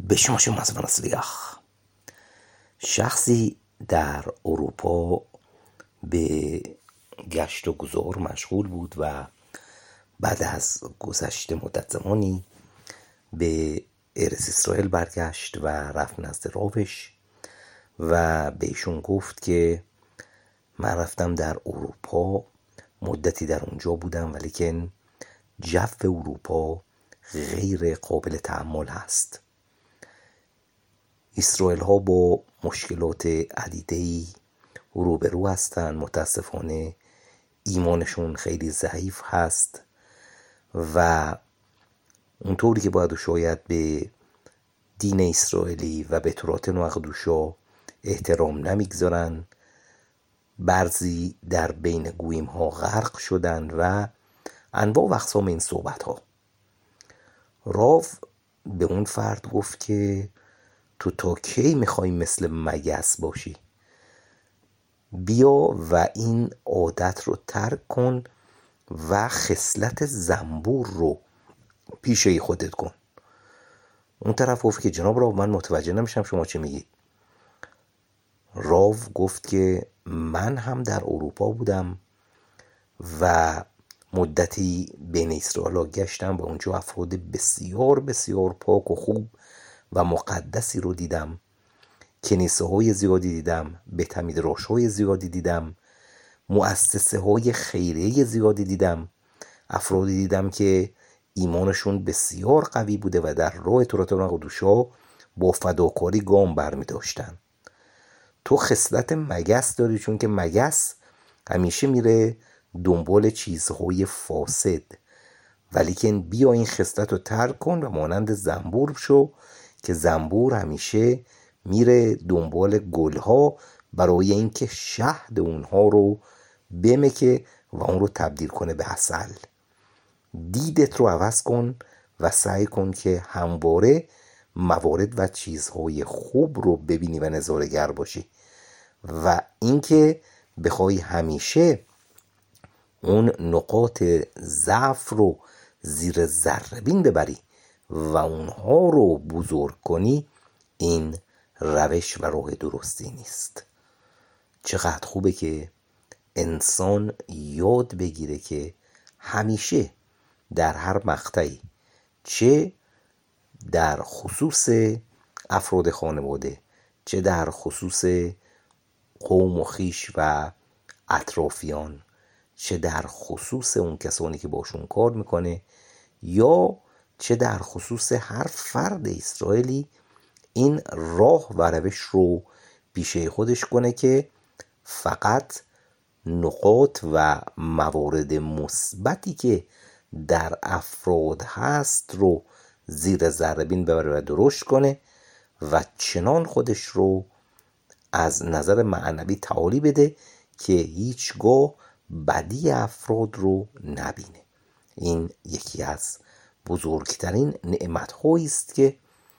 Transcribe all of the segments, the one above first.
بشماشم از ونسلیخ. شخصی در اروپا به گشت و گذار مشغول بود و بعد از گذشت مدت زمانی به ارس اسرائیل برگشت و رفت نزد راوش و به ایشون گفت که من رفتم در اروپا، مدتی در اونجا بودم، ولیکن جو اروپا غیر قابل تحمل هست. اسرائیل ها با مشکلات عدیده‌ای روبرو هستند. متاسفانه ایمانشون خیلی ضعیف هست و اونطوری که باید و شاید به دین اسرائیلی و به تورات نوحدوشا احترام نمیگذارن. بعضی در بین گویم ها غرق شدن و انواع و اقسام این صحبت ها. راو به اون فرد گفت که تو تا کی میخوای مثل مگس باشی؟ بیا و این عادت رو ترک کن و خصلت زنبور رو پیشه خودت کن. اون طرف گفت که جناب راو، من متوجه نمیشم شما چه میگید. راو گفت که من هم در اروپا بودم و مدتی بین اسرائیل گشتم و اونجا افراد بسیار بسیار پاک و خوب و مقدسی رو دیدم. کنیسه های زیادی دیدم، بت حمیدراش های زیادی دیدم، مؤسسه های خیریه زیادی دیدم، افرادی دیدم که ایمانشون بسیار قوی بوده و در راه تورات نوحدوشا با فداکاری گام برمی داشتن. تو خصلت مگس داری، چون که مگس همیشه میره دنبال چیزهای فاسد، ولیکن بیا این خصلت رو ترک کن و مانند زنبور شو که زنبور همیشه میره دنبال گلها برای اینکه شهد اونها رو بمکه و اون رو تبدیل کنه به عسل. دیدت رو عوض کن و سعی کن که همواره موارد و چیزهای خوب رو ببینی و نظاره‌گر باشی و اینکه بخوای همیشه اون نقاط ضعف رو زیر ذره‌بین ببری و اونها رو بزرگ کنی، این روش و راه درستی نیست. چقدر خوبه که انسان یاد بگیره که همیشه در هر مقطعی، چه در خصوص افراد خانواده، چه در خصوص قوم و خویش و اطرافیان، چه در خصوص اون کسانی که باشون کار میکنه، یا چه در خصوص هر فرد اسرائیلی، این راه و روش رو پیشه خودش کنه که فقط نقاط و موارد مثبتی که در افراد هست رو زیر ذره‌بین ببره و درشت کنه و چنان خودش رو از نظر معنوی تعالی بده که هیچگاه بدی افراد رو نبینه. این یکی از بزرگترین نعمت‌هایی است که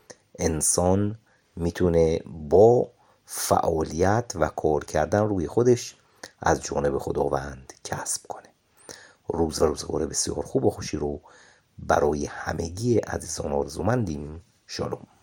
انسان میتونه با فعالیت و کار کردن روی خودش از جانب خداوند کسب کنه. روز و روزگار بسیار خوب و خوشی رو برای همگی عزیزان آرزومندیم. شالوم.